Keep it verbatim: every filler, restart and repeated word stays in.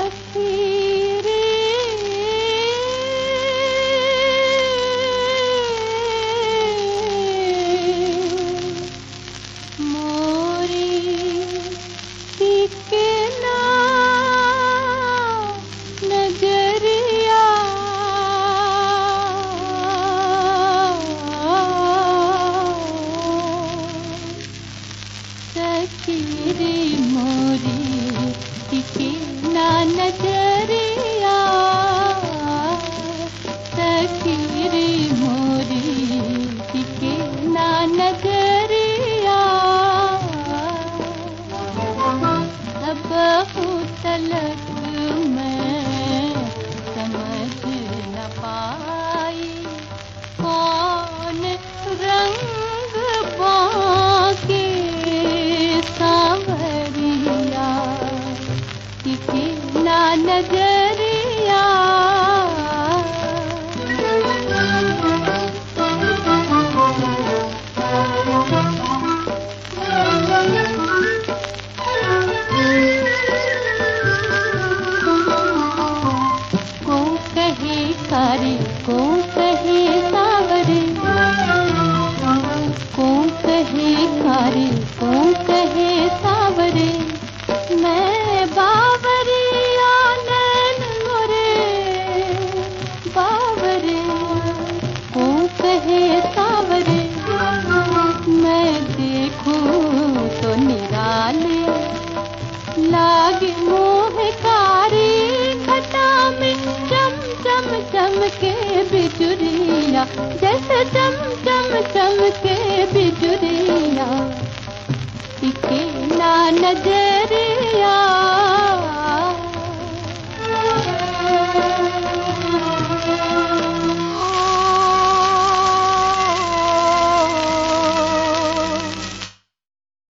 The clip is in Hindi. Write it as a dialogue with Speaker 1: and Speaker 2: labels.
Speaker 1: नजरिया तकरी मोरी टिके ना नजरिया अब तलक मैं समझ न पाई कौन रंग बाके सांवरिया टिके ना नजरिया को कहे कारी को कहे सावरे को कहे कारी को कहे सावरे मैं बावरिया नैन मोरे बावरे को कहे सावरे मैं देखूं तो निराले लागे मोहकारी घटा में चम चम चम के बिजुरिया जैसे चम चम चम के बिजुरिया टिके ना नजर